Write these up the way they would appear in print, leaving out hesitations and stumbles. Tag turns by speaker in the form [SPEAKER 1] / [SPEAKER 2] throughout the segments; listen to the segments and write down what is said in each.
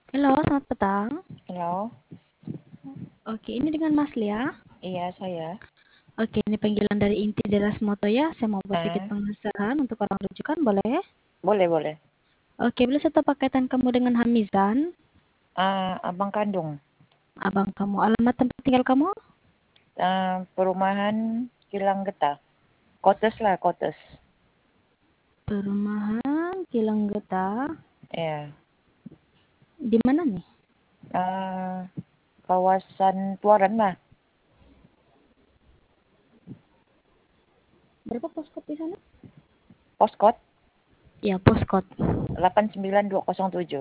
[SPEAKER 1] Halo, selamat petang.
[SPEAKER 2] Halo,
[SPEAKER 1] Oke, ini dengan Mas Lia.
[SPEAKER 2] iya saya.
[SPEAKER 1] Oke, ini panggilan dari Inti Deras Motoya. Saya mau buat sedikit
[SPEAKER 2] Ah,
[SPEAKER 1] pengesahan untuk orang rujukan, boleh?
[SPEAKER 2] boleh boleh.
[SPEAKER 1] Oke, boleh saya tahu pakaian kamu dengan Hamizan,
[SPEAKER 2] Abang kandung.
[SPEAKER 1] abang kamu. Alamat tempat tinggal kamu?
[SPEAKER 2] Perumahan Kilang Getah. Kotes lah, Kotes.
[SPEAKER 1] Perumahan Kilang Getah.
[SPEAKER 2] Ya.
[SPEAKER 1] Di mana nih?
[SPEAKER 2] Ah, Kawasan Tuaran lah.
[SPEAKER 1] Berapa poskot di sana?
[SPEAKER 2] Poskot
[SPEAKER 1] Ya, poskot.
[SPEAKER 2] 89207.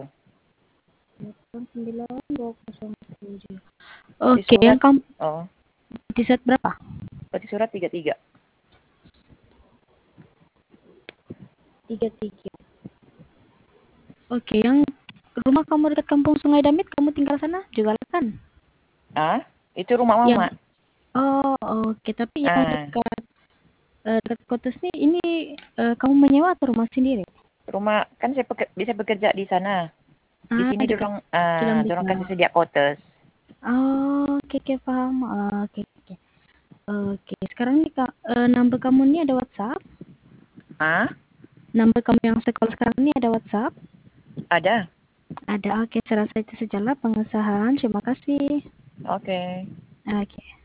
[SPEAKER 1] 89207.
[SPEAKER 2] Peti
[SPEAKER 1] Oke, yang
[SPEAKER 2] surat.
[SPEAKER 1] kamu
[SPEAKER 2] Oh,
[SPEAKER 1] di set berapa?
[SPEAKER 2] peti surat 33.
[SPEAKER 1] 33. Oke, yang rumah kamu dekat kampung Sungai Damit, kamu tinggal sana juga kan?
[SPEAKER 2] Itu rumah mama.
[SPEAKER 1] Yang Oh, oke. Tapi yang
[SPEAKER 2] Ah,
[SPEAKER 1] dekat Kotes nih, ini kamu menyewa atau rumah sendiri?
[SPEAKER 2] Rumah kan saya bisa bekerja di sana. Di
[SPEAKER 1] Ah,
[SPEAKER 2] sini
[SPEAKER 1] dekat Kilang
[SPEAKER 2] dorong
[SPEAKER 1] Getah.
[SPEAKER 2] kasih sedia Kotes.
[SPEAKER 1] Oh, oke, oke, paham. Oke, oke. Oke, sekarang nih Kak, number kamu nih ada WhatsApp?
[SPEAKER 2] Ah,
[SPEAKER 1] Number kamu yang sekolah sekarang ini ada WhatsApp?
[SPEAKER 2] ada.
[SPEAKER 1] Ada, oke. Saya rasa itu sajalah pengesahan. Terima kasih.
[SPEAKER 2] Oke.
[SPEAKER 1] Oke.